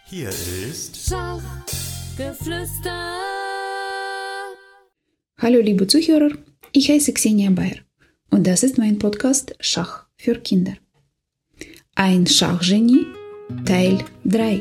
Hier ist Schachgeflüster. Hallo liebe Zuhörer, ich heiße Xenia Bayer und das ist mein Podcast Schach für Kinder. Ein Schachgenie, Teil 3.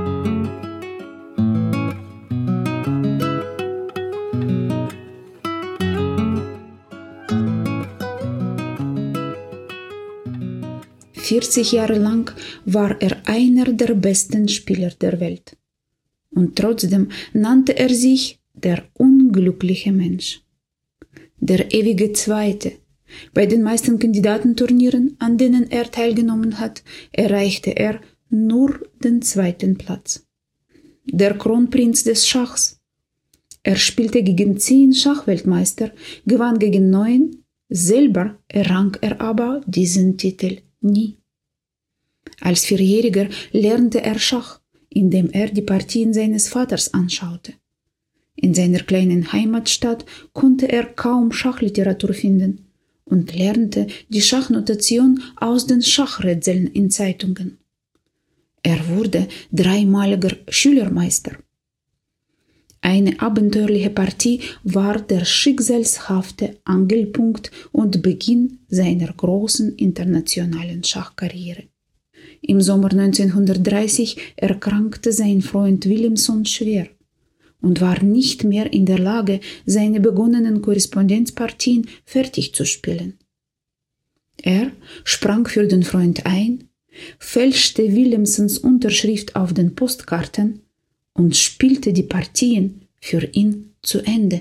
Jahre lang war er einer der besten Spieler der Welt. Und trotzdem nannte er sich der unglückliche Mensch. Der ewige Zweite. Bei den meisten Kandidatenturnieren, an denen er teilgenommen hat, erreichte er nur den 2. Platz. Der Kronprinz des Schachs. Er spielte gegen 10 Schachweltmeister, gewann gegen 9, selber errang er aber diesen Titel nie. Als 4-Jähriger lernte er Schach, indem er die Partien seines Vaters anschaute. In seiner kleinen Heimatstadt konnte er kaum Schachliteratur finden und lernte die Schachnotation aus den Schachrätseln in Zeitungen. Er wurde 3-maliger Schülermeister. Eine abenteuerliche Partie war der schicksalshafte Angelpunkt und Beginn seiner großen internationalen Schachkarriere. Im Sommer 1930 erkrankte sein Freund Williamson schwer und war nicht mehr in der Lage, seine begonnenen Korrespondenzpartien fertig zu spielen. Er sprang für den Freund ein, fälschte Williamsons Unterschrift auf den Postkarten und spielte die Partien für ihn zu Ende.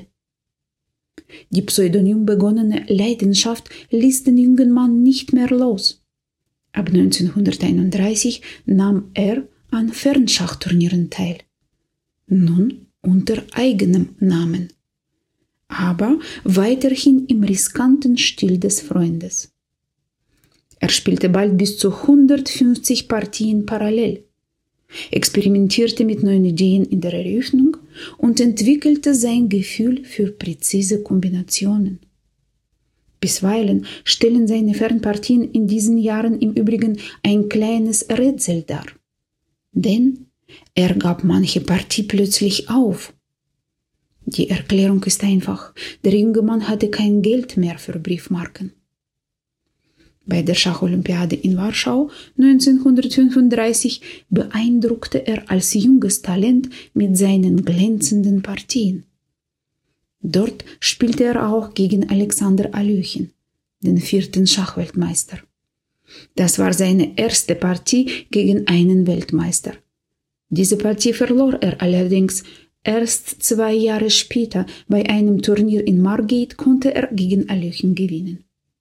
Die pseudonym begonnene Leidenschaft ließ den jungen Mann nicht mehr los. Ab 1931 nahm er an Fernschachturnieren teil, nun unter eigenem Namen, aber weiterhin im riskanten Stil des Freundes. Er spielte bald bis zu 150 Partien parallel, experimentierte mit neuen Ideen in der Eröffnung und entwickelte sein Gefühl für präzise Kombinationen. Bisweilen stellen seine Fernpartien in diesen Jahren im Übrigen ein kleines Rätsel dar. Denn er gab manche Partie plötzlich auf. Die Erklärung ist einfach: der junge Mann hatte kein Geld mehr für Briefmarken. Bei der Schacholympiade in Warschau 1935 beeindruckte er als junges Talent mit seinen glänzenden Partien. Dort spielte er auch gegen Alexander Aljuchin, den 4. Schachweltmeister. Das war seine erste Partie gegen einen Weltmeister. Diese Partie verlor er allerdings. Erst 2 Jahre später, bei einem Turnier in Margate, konnte er gegen Aljuchin gewinnen.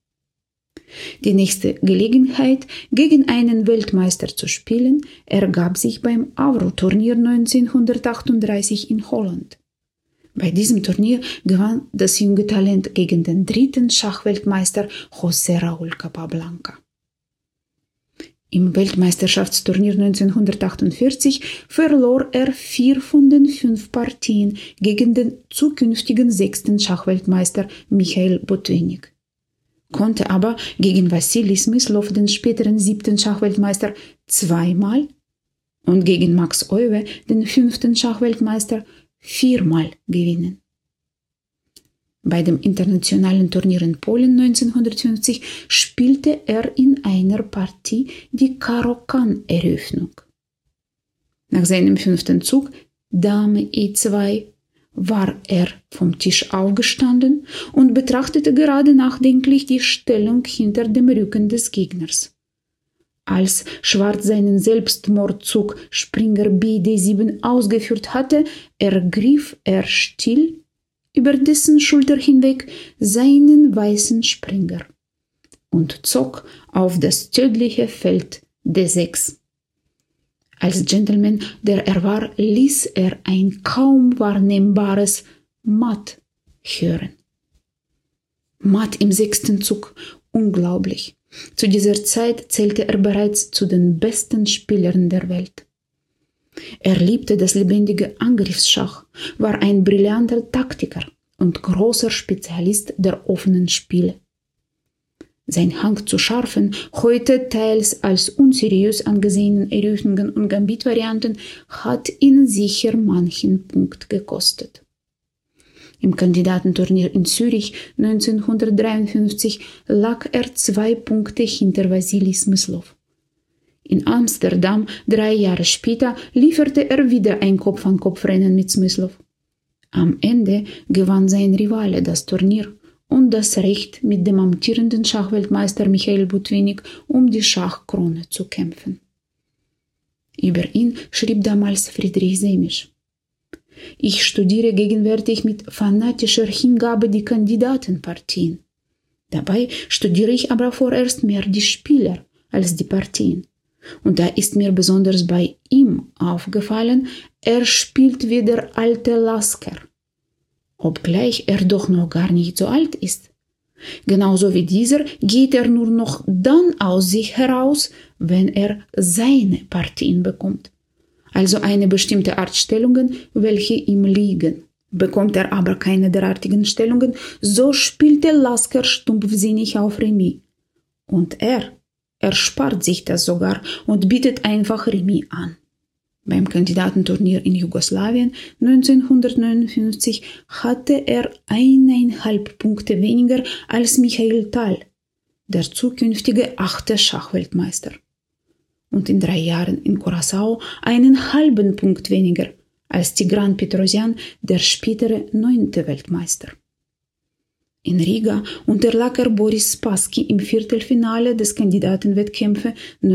Die nächste Gelegenheit, gegen einen Weltmeister zu spielen, ergab sich beim Avro-Turnier 1938 in Holland. Bei diesem Turnier gewann das junge Talent gegen den 3. Schachweltmeister José Raúl Capablanca. Im Weltmeisterschaftsturnier 1948 verlor er 4 von den 5 Partien gegen den zukünftigen 6. Schachweltmeister Michail Botvinnik, konnte aber gegen Wassili Smyslow, den späteren 7. Schachweltmeister, 2-mal und gegen Max Euwe, den 5. Schachweltmeister, 4-mal gewinnen. Bei dem internationalen Turnier in Polen 1950 spielte er in einer Partie die Karo-Kann-Eröffnung. Nach seinem 5. Zug, Dame E2, war er vom Tisch aufgestanden und betrachtete gerade nachdenklich die Stellung hinter dem Rücken des Gegners. Als Schwarz seinen Selbstmordzug Springer BD7 ausgeführt hatte, ergriff er still über dessen Schulter hinweg seinen weißen Springer und zog auf das tödliche Feld D6. Als Gentleman, der er war, ließ er ein kaum wahrnehmbares Matt hören. Matt im 6. Zug, unglaublich. Zu dieser Zeit zählte er bereits zu den besten Spielern der Welt. Er liebte das lebendige Angriffsschach, war ein brillanter Taktiker und großer Spezialist der offenen Spiele. Sein Hang zu scharfen, heute teils als unseriös angesehenen Eröffnungen und Gambit-Varianten, hat ihn sicher manchen Punkt gekostet. Im Kandidatenturnier in Zürich 1953 lag er 2 Punkte hinter Wassili Smyslov. In Amsterdam 3 Jahre später lieferte er wieder ein Kopf-an-Kopf-Rennen mit Smyslov. Am Ende gewann sein Rivale das Turnier und das Recht, mit dem amtierenden Schachweltmeister Michail Botvinnik um die Schachkrone zu kämpfen. Über ihn schrieb damals Friedrich Semisch: Ich studiere gegenwärtig mit fanatischer Hingabe die Kandidatenpartien. Dabei studiere ich aber vorerst mehr die Spieler als die Partien. Und da ist mir besonders bei ihm aufgefallen, er spielt wie der alte Lasker, obgleich er doch noch gar nicht so alt ist. Genauso wie dieser geht er nur noch dann aus sich heraus, wenn er seine Partien bekommt. Also eine bestimmte Art Stellungen, welche ihm liegen. Bekommt er aber keine derartigen Stellungen, so spielt der Lasker stumpfsinnig auf Remis. Und er spart sich das sogar und bietet einfach Remis an. Beim Kandidatenturnier in Jugoslawien 1959 hatte er 1,5 Punkte weniger als Michail Tal, der zukünftige 8. Schachweltmeister. Und in 3 Jahren in Curaçao einen halben Punkt weniger als Tigran Petrosyan, der spätere 9. Weltmeister. In Riga unterlag er Boris Spassky im Viertelfinale des Kandidatenwettkämpfe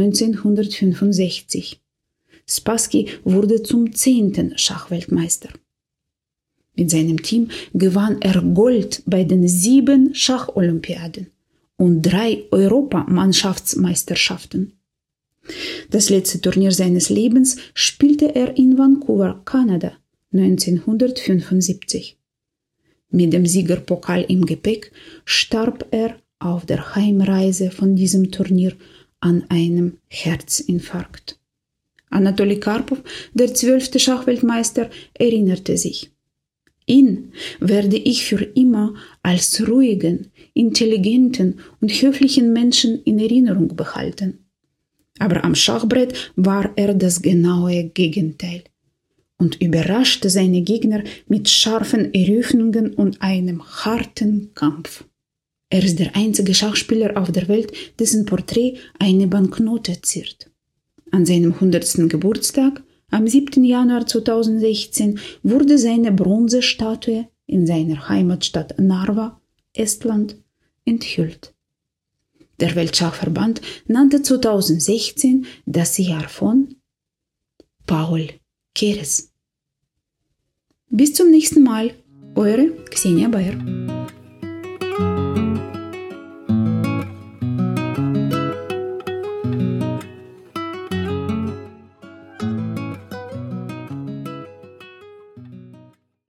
1965. Spassky wurde zum 10. Schachweltmeister. Mit seinem Team gewann er Gold bei den 7 Schacholympiaden und 3 Europamannschaftsmeisterschaften. Das letzte Turnier seines Lebens spielte er in Vancouver, Kanada, 1975. Mit dem Siegerpokal im Gepäck starb er auf der Heimreise von diesem Turnier an einem Herzinfarkt. Anatoli Karpov, der 12. Schachweltmeister, erinnerte sich: Ihn werde ich für immer als ruhigen, intelligenten und höflichen Menschen in Erinnerung behalten. Aber am Schachbrett war er das genaue Gegenteil und überraschte seine Gegner mit scharfen Eröffnungen und einem harten Kampf. Er ist der einzige Schachspieler auf der Welt, dessen Porträt eine Banknote ziert. An seinem 100. Geburtstag, am 7. Januar 2016, wurde seine Bronzestatue in seiner Heimatstadt Narva, Estland, enthüllt. Der Weltschachverband nannte 2016 das Jahr von Paul Keres. Bis zum nächsten Mal, eure Xenia Bayer.